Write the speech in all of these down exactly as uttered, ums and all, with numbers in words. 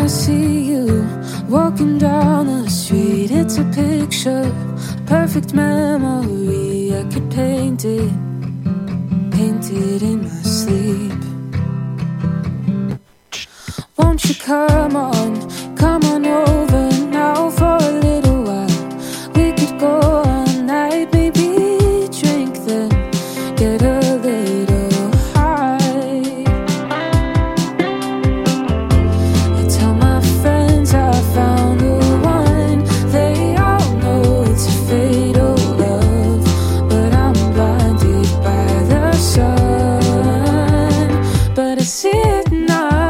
I see you walking down the street, it's a picture, perfect memory. I could paint it, paint it in my sleep. Won't you come on, come on over now for a little while. We could go all night, maybe drink then get a little high. I tell my friends I found the one. They all know it's a fatal love, but I'm blinded by the sun. But I see it now.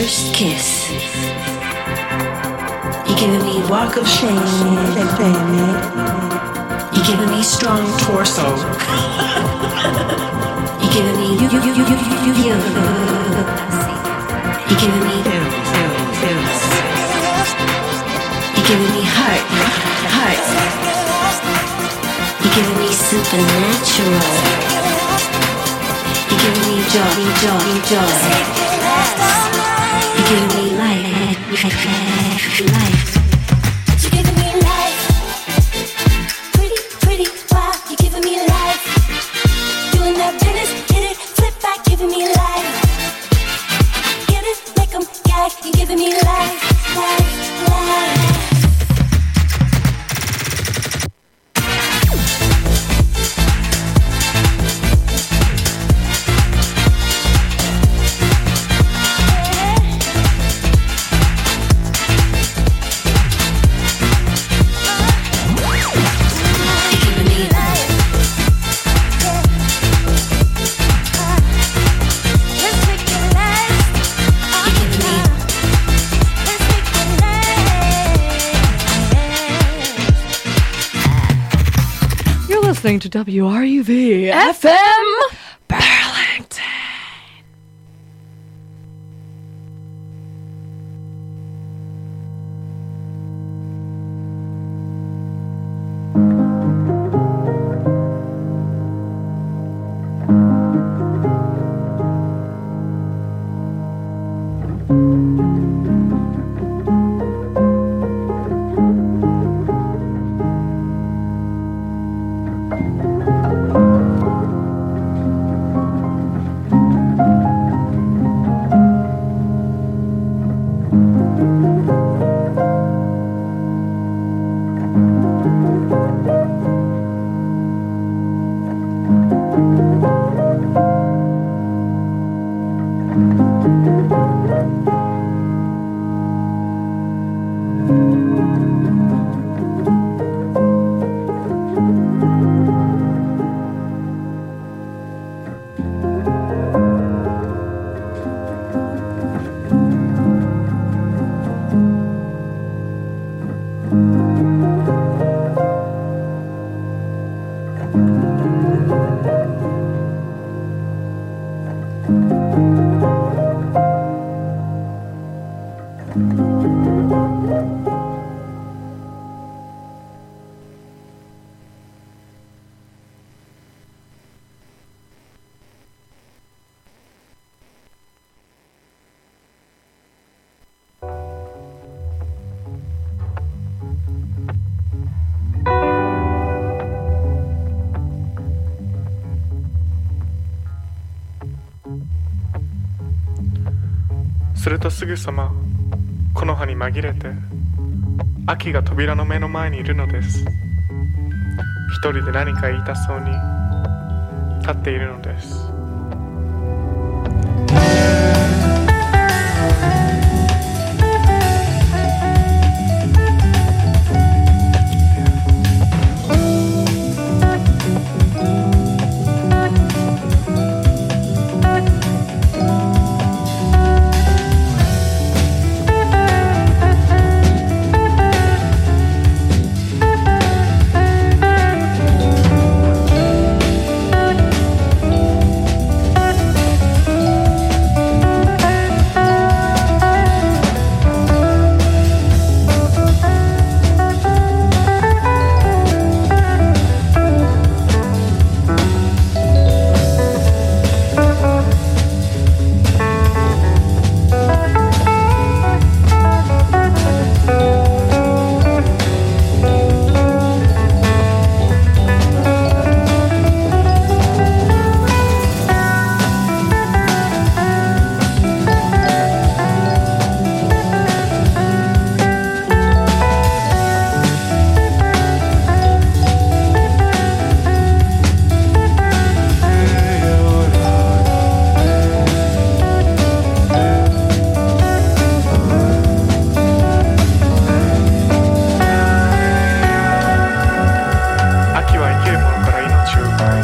first kiss. You're giving me walk of shame. You're giving me strong torso. You're giving me you you you you you you. You're giving me pills. You're giving me heart, heart. You're giving me supernatural. You're giving me joy, joy, joy. You're giving me life, life. You're giving me life. Pretty, pretty, wow. You're giving me life. Doing that business, hit it, flip back, giving me life. Get it, make them gag. You're giving me life, life, life. Listening to W R U V F M Burlington. するとすぐさま木の葉に紛れて秋が扉の目の前にいるのです。一人で何か言いたそうに立っているのです。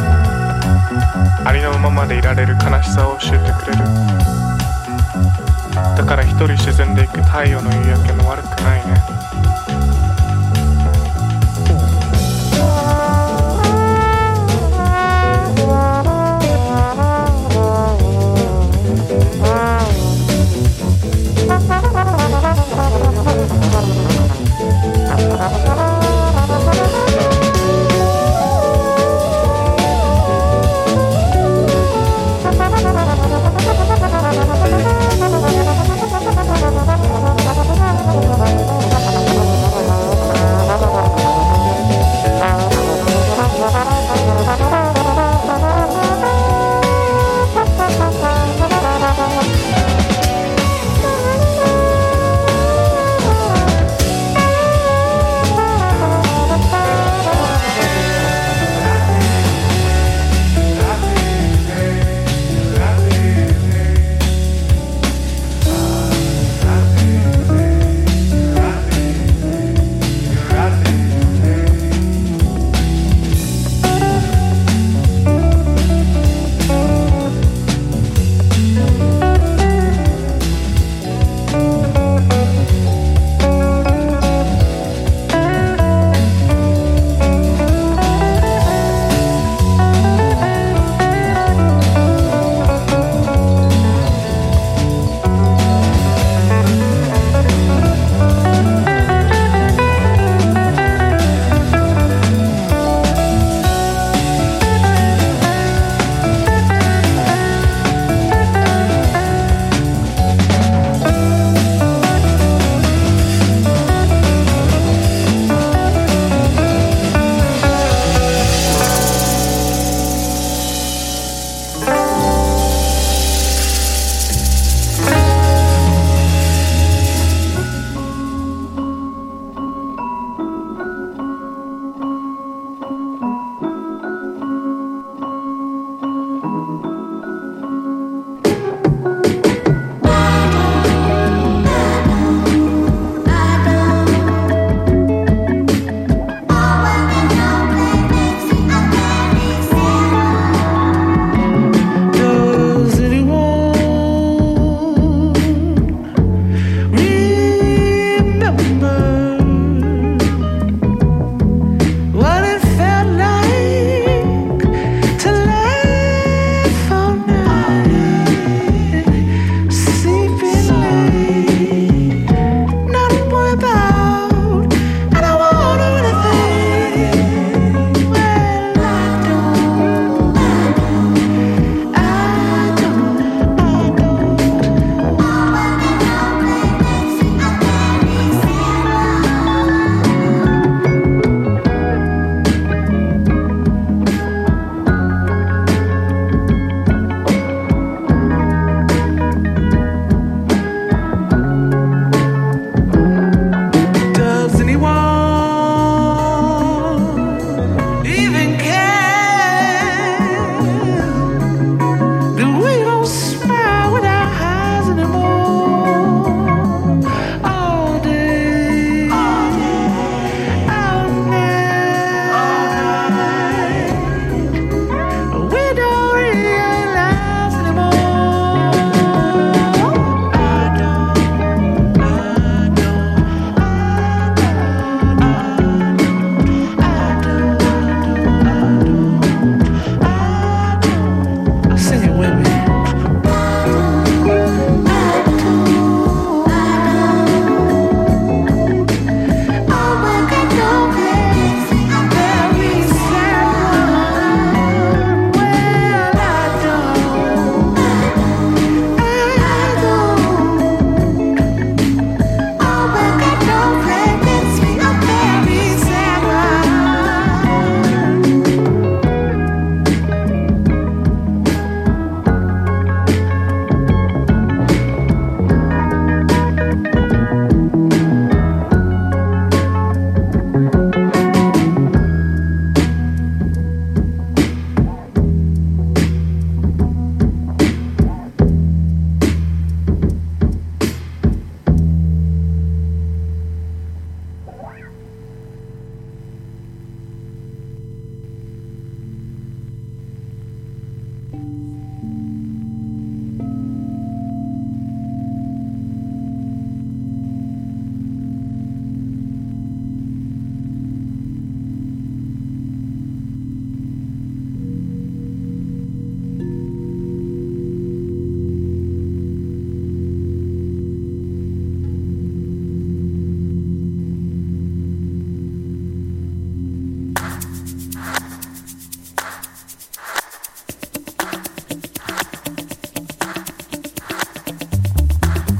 ありのままでいられる悲しさを教えてくれる。 だから一人沈んでいく太陽の夕焼けも悪くないね。 Thank you.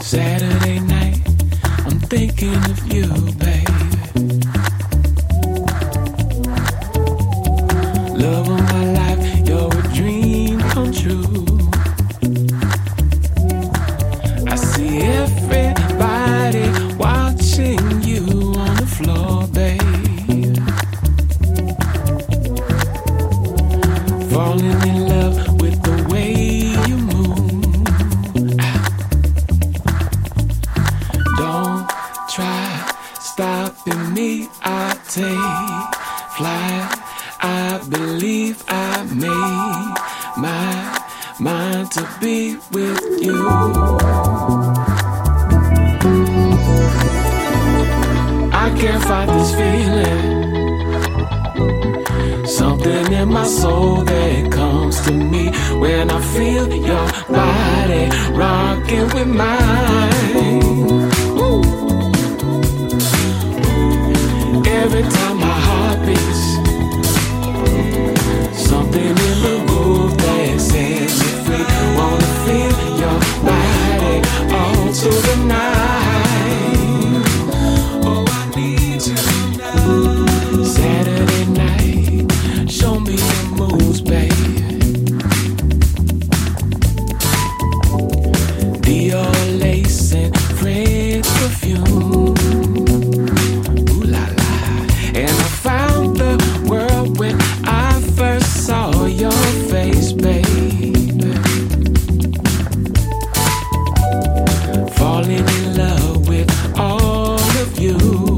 Saturday night, I'm thinking of you, baby. Love of my life, you're a dream come true. I see everybody watching you on the floor, babe. Falling in love with the way you move. Don't try stopping me, I'll take flight. I believe I made my mind to be with you. I can't fight this feeling. Something in my soul that comes to me when I feel your body rocking with mine. Ooh. Every time my heart beats, something in the groove that sets me free. Wanna feel your body all to the night. Oh, I need you now. Saturday night, show me your moves, baby. Dior lace and French perfume. Ooh la la. And I found the world when I first saw your face, baby. Falling in love with all of you.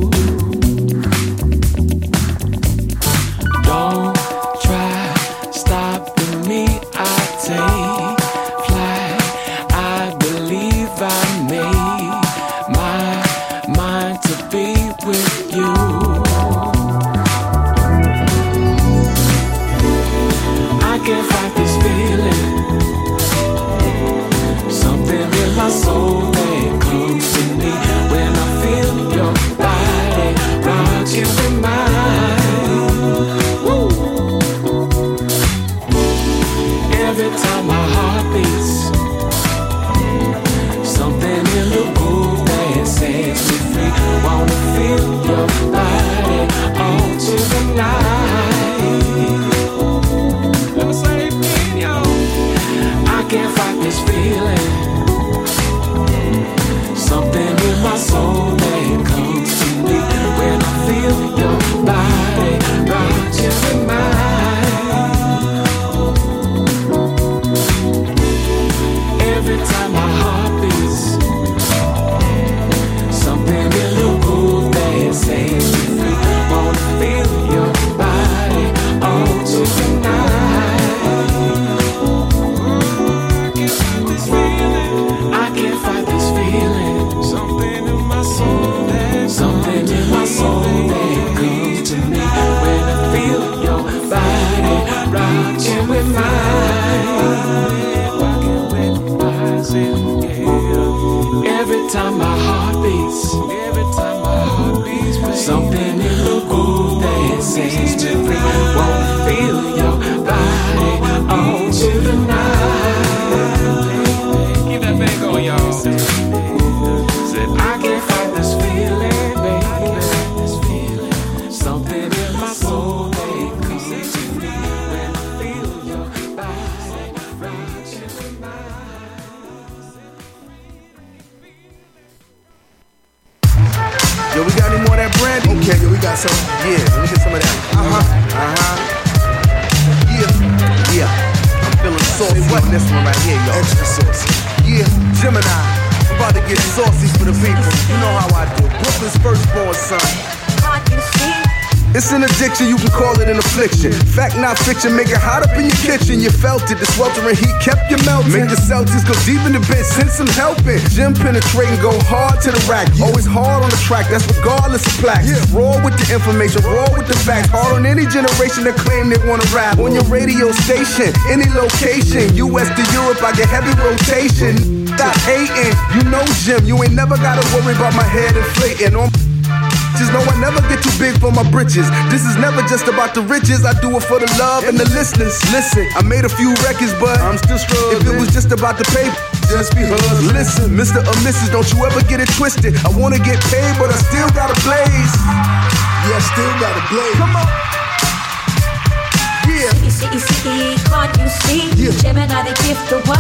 Don't try stopping me, I'll take flight. I believe I made my mind to be with you. I can't fight this feeling. Something in my soul that comes to me when I feel your body rocking with mine. Woo. Every time my heart beats, something in the groove that sets me free. Wanna feel your body all to the night. I can't fight this feeling. Something in my soul that comes to me when I feel your body rocking with mine. Every time my heart beats, something in the groove that sets me free. Wanna feel your body all to the night. I can't fight this feeling. Something in my soul that something in my soul that comes to me when I feel your body rocking with mine. Rocking with mine. Every time my heart beats, every time my heart beats, something in the groove that sets me free. Wanna feel your body all to the night. Keep that bang going, y'all. Said I can't fight this feeling, baby. Something in my soul that comes to me when I feel your body rocking with mine. Yo, we got any more of that brandy? Okay, yo, we got some. Yeah, let me get some of that. Uh-huh, uh-huh. Yeah, yeah. I'm feeling saucy on this one right here, y'all. Extra saucy. Yeah, Gemini. I'm about to get saucy for the people. You know how I do. Brooklyn's firstborn son. It's an addiction, you can call it an affliction. Fact, not fiction, make it hot up in your kitchen. You felt it, the sweltering heat kept you melting. Make the Celtics go deep in the bench, send some helping. Gym penetrating, go hard to the rack. Always hard on the track, that's regardless of plaques. Raw with the information, raw with the facts. Hard on any generation that claim they wanna rap. On your radio station, any location. U S to Europe, I get heavy rotation. Stop hating, you know Jim. You ain't never gotta worry about my head inflating. On just know I never get too big for my britches. This is never just about the riches. I do it for the love and the listeners. Listen, I made a few records, but I'm still struggling. If it was just about the paper, just be hugs. Listen, Mister or Missus, don't you ever get it twisted. I wanna get paid, but I still gotta blaze. Yeah, I still gotta blaze. Come on. Yeah. City, city, city, can't you see? Yeah. Gemini, the gift, the one